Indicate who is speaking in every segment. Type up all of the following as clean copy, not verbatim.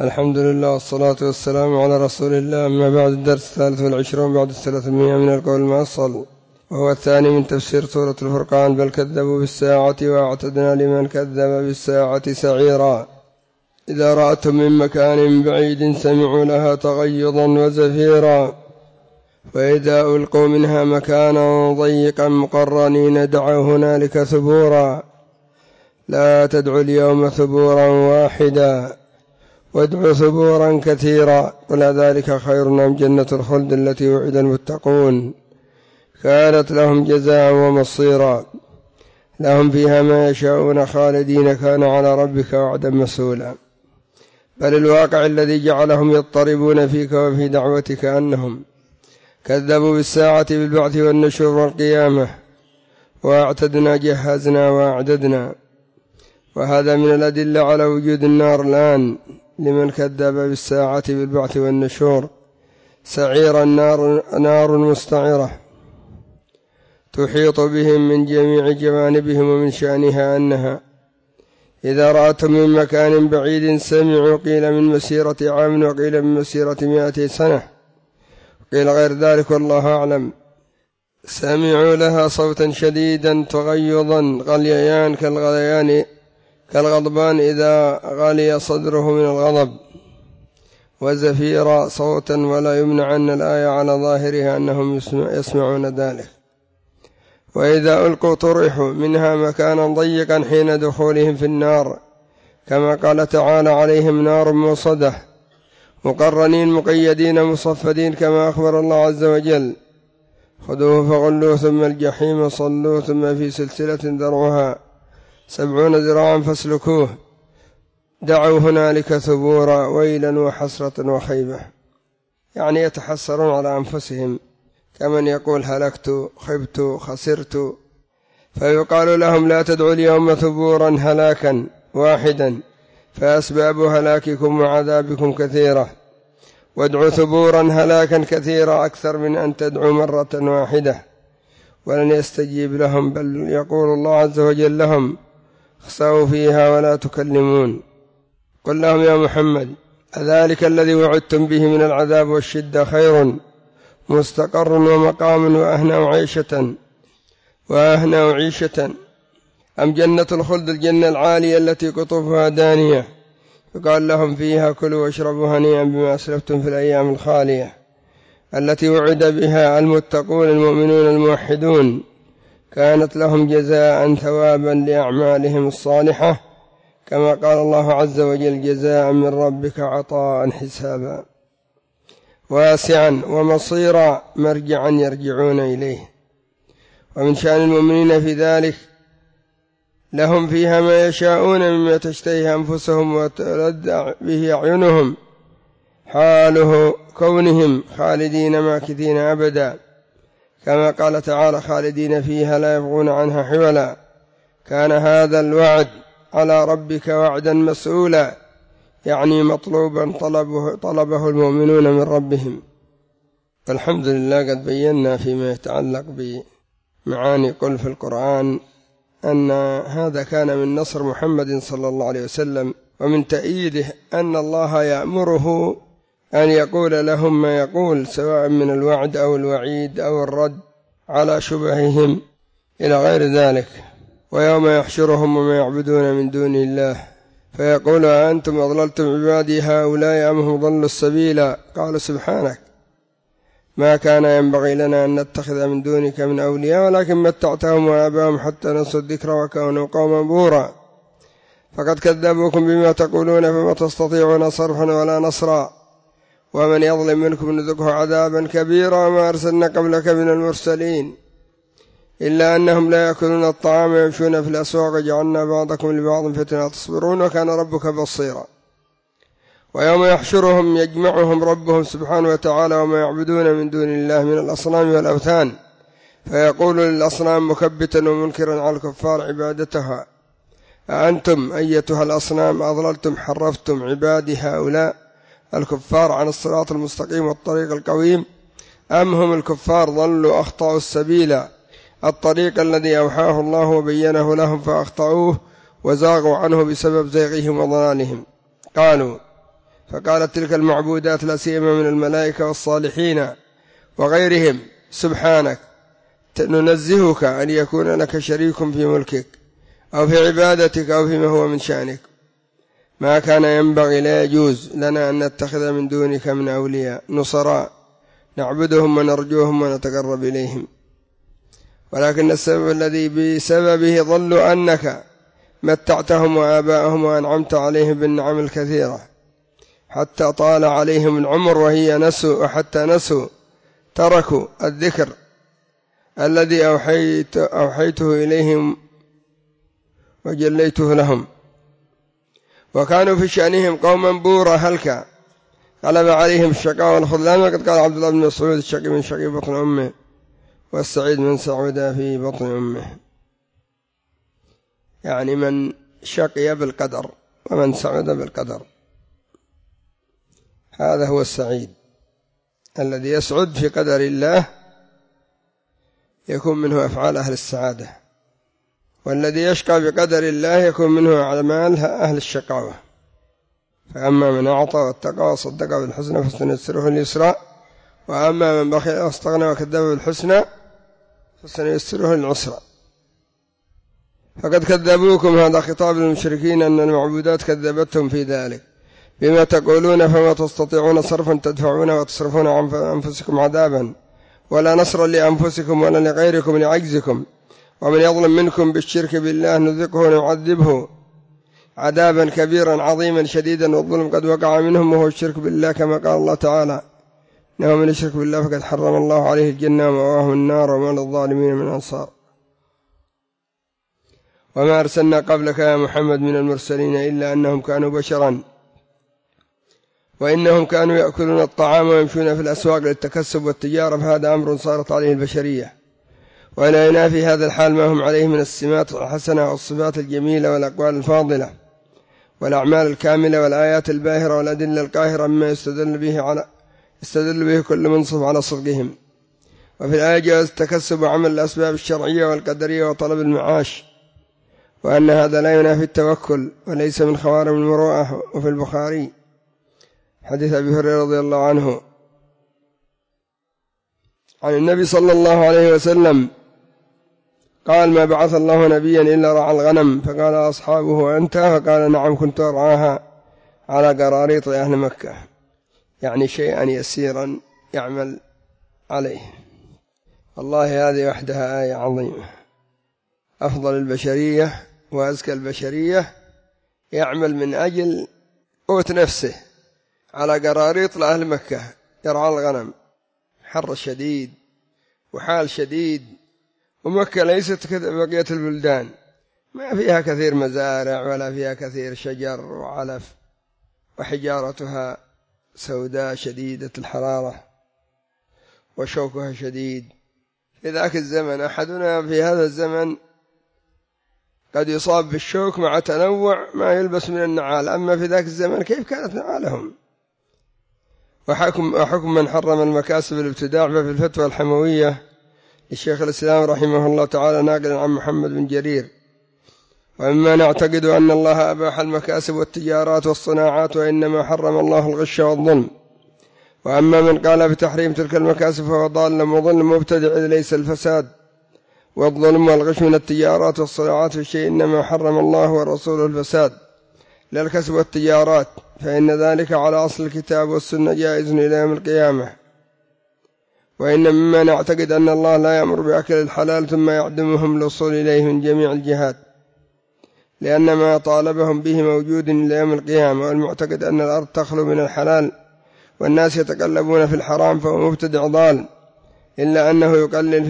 Speaker 1: الحمد لله والصلاة والسلام على رسول الله. أما بعد، الدرس 23 بعد 300 من القول المؤصل، وهو الثاني من تفسير سورة الفرقان. بل كذبوا بالساعة وأعتدنا لمن كذب بالساعة سعيرا. إذا رأتهم من مكان بعيد سمعوا لها تغيظا وزفيرا، وإذا ألقوا منها مكانا ضيقا مقرنين دعوا هنالك ثبورا. لا تدعوا اليوم ثبورا واحدا وادعوا ثبورا كثيرا. قل ذلك خير أم جنة الخلد التي وعد المتقون كانت لهم جزاء ومصيرا. لهم فيها ما يشاءون خالدين كان على ربك وعدا مسؤولا. بل الواقع الذي جعلهم يضطربون فيك وفي دعوتك أنهم كذبوا بالساعة بالبعث والنشور والقيامة، وأعتدنا جهزنا وأعددنا. وهذا من الأدلة على وجود النار الآن لمن كذب بالساعة بالبعث والنشور. سعير نار مستعرة تحيط بهم من جميع جوانبهم، ومن شأنها أنها إذا رأتهم من مكان بعيد سمعوا، قيل من مسيرة عام وقيل من مسيرة 100 سنة، قيل غير ذلك والله أعلم. سمعوا لها صوتا شديدا تغيظا غليان كالغضبان إذا غلي صدره من الغضب، وزفيرا صوتا، ولا يمنع أن الآية على ظاهرها أنهم يسمعون ذلك. وإذا ألقوا طرحوا منها مكانا ضيقا حين دخولهم في النار، كما قال تعالى عليهم نار موصدة مقرنين مقيدين مصفدين، كما أخبر الله عز وجل خذوه فغلوه ثم الجحيم صلوه ثم في سلسلة ذرعها 70 ذراعا فاسلكوه. دعوا هنالك ثبورا ويلا وحسرة وخيبة، يعني يتحسرون على أنفسهم كمن يقول هلكت خبت خسرت. فيقال لهم لا تدعوا اليوم ثبورا هلاكا واحدا، فأسباب هلاككم وعذابكم كثيرة، وادعوا ثبورا هلاكا كثيرا أكثر من أن تدعوا مرة واحدة. ولن يستجيب لهم، بل يقول الله عز وجل لهم اخسأوا فيها ولا تكلمون. قل لهم يا محمد أذلك الذي وعدتم به من العذاب والشدة خير مستقر ومقام وأهنى عيشة أم جنة الخلد الجنة العالية التي قطوفها دانية، فقال لهم فيها كلوا واشربوا هنيئا بما أسلفتم في الأيام الخالية التي وعد بها المتقون المؤمنون الموحدون، كانت لهم جزاء ثوابا لأعمالهم الصالحة، كما قال الله عز وجل جزاء من ربك عطاء حسابا واسعا ومصيرا مرجعا يرجعون إليه. ومن شأن المؤمنين في ذلك لهم فيها ما يشاءون مما تشتهي أنفسهم وتلذ به أعينهم، حاله كونهم خالدين ماكثين أبدا، كما قال تعالى طالدين فيها لا يبغون عنها حولا. كان هذا الوعد على ربك وعدا مسؤولا، يعني مطلوبا طلبه المؤمنون من ربهم. الحمد لله قد بينا فيما يتعلق بمعاني قل في القرآن أن هذا كان من نصر محمد صلى الله عليه وسلم، ومن تأييده أن الله يأمره أن يقول لهم ما يقول، سواء من الوعد أو الوعيد أو الرد على شبههم إلى غير ذلك. ويوم يحشرهم وما يعبدون من دون الله فيقول أنتم أضللتم عبادي هؤلاء أم هم ضلوا السبيل، قال سبحانك ما كان ينبغي لنا أن نتخذ من دونك من أولياء ولكن متعتهم وآباهم حتى نسوا الذكر وكانوا قوما بورا. فقد كذبوكم بما تقولون فما تستطيعون صرفا ولا نصرا، ومن يظلم منكم نذقه عذابا كبيرا. وما أرسلنا قبلك من المرسلين إلا أنهم لا يأكلون الطعام ويمشون في الأسواق جعلنا بعضكم لبعض فتنة تصبرون وكان ربك بصيرا. ويوم يحشرهم يجمعهم ربهم سبحانه وتعالى وما يعبدون من دون الله من الأصنام والأوثان، فيقول للأصنام مكبتا ومنكرا على الكفار عبادتها أأنتم أيتها الأصنام أضللتم حرفتم عبادي هؤلاء الكفار عن الصراط المستقيم والطريق القويم، أم هم الكفار ضلوا أخطأوا السبيل الطريق الذي أوحاه الله وبينه لهم فأخطأوه وزاغوا عنه بسبب زيغهم وضلالهم. قالوا فقالت تلك المعبودات لا سيما من الملائكة والصالحين وغيرهم: سبحانك، ننزهك أن يكون لك شريك في ملكك أو في عبادتك أو فيما هو من شأنك. ما كان ينبغي، لا يجوز لنا أن نتخذ من دونك من أولياء نصراء نعبدهم ونرجوهم ونتقرب إليهم، ولكن السبب الذي بسببه ضلوا أنك متعتهم وآباءهم وأنعمت عليهم بالنعم الكثيرة حتى طال عليهم العمر وحتى نسوا تركوا الذكر الذي أوحيته إليهم وجليته لهم، وكانوا في شأنهم قوما بورا هلكا غلب عليهم الشقاء والخذلان. وقد قال عبد الله بن مسعود: الشقي من شقي بطن أمه، والسعيد من سعد في بطن أمه. يعني من شقي بالقدر ومن سعد بالقدر، هذا هو السعيد الذي يسعد في قدر الله، يكون منه أفعال أهل السعادة، والذي يشقى بقدر الله يكون منه أعمال أهل الشقاوة. فأما من أعطى واتقى وصدق بالحسنى فسنيسره لليسرى، وأما من بخل واستغنى وكذب بالحسنى فسنيسره للعسرى. فقد كذبوكم، هذا خطاب للمشركين أن المعبودات كذبتهم في ذلك، بما تقولون فما تستطيعون صرفا تدفعون وتصرفون عن أنفسكم عذابا، ولا نصرا لأنفسكم ولا لغيركم لعجزكم. ومن يظلم منكم بالشرك بالله نذقه ونعذبه عذابا كبيرا عظيما شديدا، والظلم قد وقع منهم وهو الشرك بالله، كما قال الله تعالى: إنه من يشرك بالله فقد حرم الله عليه الجنة ومأواه النار وما للظالمين من أنصار. وما أرسلنا قبلك يا محمد من المرسلين إلا أنهم كانوا بشرا، وإنهم كانوا يأكلون الطعام ويمشون في الأسواق للتكسب والتجارة، فهذا أمر صارت عليه البشرية، وإلينا في هذا الحال ما هم عليه من السمات الحسنة والصفات الجميلة والأقوال الفاضلة والأعمال الكاملة والآيات الباهرة والأدلة القاهرة مما يستدل به كل منصف على صدقهم. وفي الآية جواز التكسب وعمل الأسباب الشرعية والقدرية وطلب المعاش، وأن هذا لا ينافي التوكل وليس من خوارم المروءة. وفي البخاري حديث أبي هريرة رضي الله عنه عن النبي صلى الله عليه وسلم قال: ما بعث الله نبيا إلا رعى الغنم. فقال أصحابه: وأنت؟ فقال: نعم، كنت أرعاها على قراريط أهل مكة، يعني شيئا يسيرا يعمل عليه. والله هذه وحدها آية عظيمة. أفضل البشرية وأزكى البشرية يعمل من أجل قوت نفسه على قراريط لأهل مكة، يرعى الغنم، حر شديد وحال شديد، ومكة ليست كبقية البلدان، ما فيها كثير مزارع ولا فيها كثير شجر وعلف، وحجارتها سوداء شديدة الحرارة وشوكها شديد. في ذاك الزمن أحدنا في هذا الزمن قد يصاب بالشوك مع تنوع ما يلبس من النعال، أما في ذاك الزمن كيف كانت نعالهم؟ وحكم من حرم المكاسب الابتداع. ففي الفتوى الحموية للشيخ الإسلام رحمه الله تعالى ناقلا عن محمد بن جرير: ومما نعتقد أن الله أباح المكاسب والتجارات والصناعات، وإنما حرم الله الغش والظلم. وأما من قال بتحريم تلك المكاسب فهو ضال مضل مبتدع، إذ ليس الفساد والظلم والغش من التجارات والصناعات في شيء، إنما حرم الله ورسوله الفساد لا الكسب والتجارات، فإن ذلك على أصل الكتاب والسنة جائز إلى يوم القيامة. وإن مما نعتقد أن الله لا يأمر بأكل الحلال ثم يعدمهم الوصول إليه من جميع الجهات، لأن ما طالبهم به موجود إلى يوم القيامة. والمعتقد أن الأرض تخلو من الحلال والناس يتقلبون في الحرام، فهو مبتدع ضال، إلا أنه يقل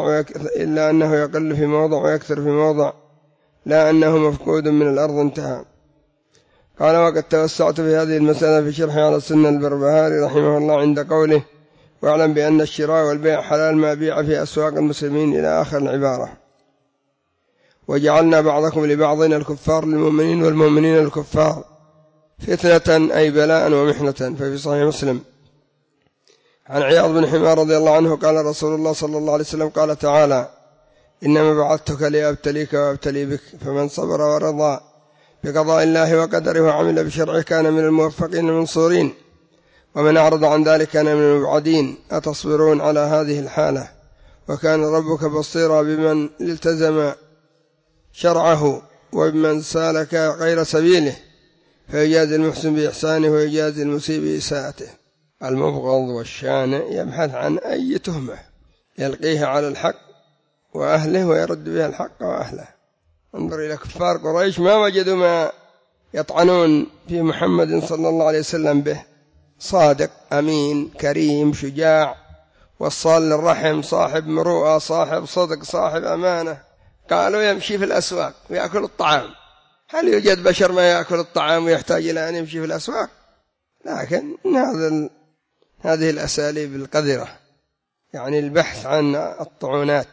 Speaker 1: في موضع ويكثر في موضع، لا أنه مفقود من الأرض. انتهى. قال: وقد توسعت في هذه المسألة في شرح على السنة البربهاري رحمه الله عند قوله: واعلم بأن الشراء والبيع حلال ما بيع في أسواق المسلمين إلى آخر العبارة. وجعلنا بعضكم لبعض الكفار للمؤمنين والمؤمنين الكفار فتنة، أي بلاء ومحنة. ففي صحيح مسلم عن عياض بن حمار رضي الله عنه قال رسول الله صلى الله عليه وسلم: قال تعالى: إنما بعثتك لأبتليك وأبتلي بك، فمن صبر ورضى بقضاء الله وقدره وعمل بشرعه كان من الموفقين المنصورين، ومن أعرض عن ذلك كان من المبعدين. أتصبرون على هذه الحالة؟ وكان ربك بصيرا بمن التزم شرعه وبمن سالك غير سبيله، فيجازي المحسن بإحسانه ويجازي المسيء بإساءته. المبغض والشانئ يبحث عن أي تهمة يلقيها على الحق وأهله ويرد بها الحق وأهله. انظر إلى كفار قريش، ما وجدوا ما يطعنون في محمد صلى الله عليه وسلم به: صادق، أمين، كريم، شجاع، وصال للرحم، صاحب مروءة، صاحب صدق، صاحب أمانة. قالوا يمشي في الأسواق ويأكل الطعام. هل يوجد بشر ما يأكل الطعام ويحتاج إلى أن يمشي في الأسواق؟ لكن هذه الأساليب القذرة، يعني البحث عن الطعونات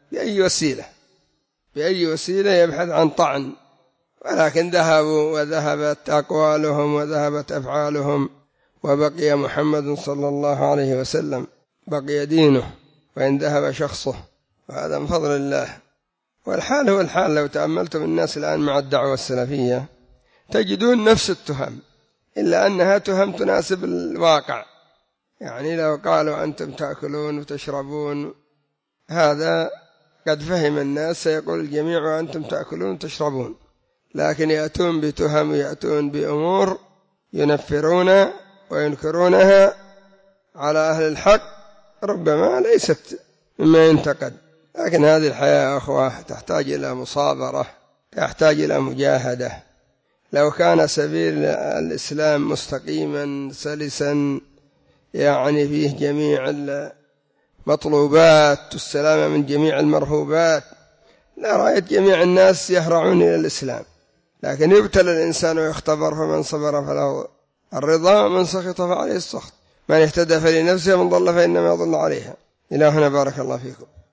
Speaker 1: بأي وسيلة يبحث عن طعن. ولكن ذهبوا وذهبت أقوالهم وذهبت أفعالهم، وبقي محمد صلى الله عليه وسلم، بقي دينه وإن ذهب شخصه، وهذا من فضل الله. والحال هو الحال. لو تأملتم الناس الآن مع الدعوة السلفية تجدون نفس التهم، إلا أنها تهم تناسب الواقع. يعني لو قالوا أنتم تأكلون وتشربون، هذا قد فهم الناس، سيقول الجميع وأنتم تأكلون وتشربون. لكن يأتون بتهم ويأتون بأمور ينفرون وينكرونها على أهل الحق، ربما ليست مما ينتقد. لكن هذه الحياة يا أخوة تحتاج إلى مصابرة، تحتاج إلى مجاهدة. لو كان سبيل الإسلام مستقيما سلسا، يعني فيه جميع المطلوبات والسلامة من جميع المرهوبات، لا رأيت جميع الناس يهرعون إلى الإسلام. لكن يبتلى الإنسان ويختبر، فمن صبر فله الرضا ومن سخط فعليه السخط. من اهتدى فلنفسه ومن ضل فإنما يضل عليها. إلى هنا، بارك الله فيكم.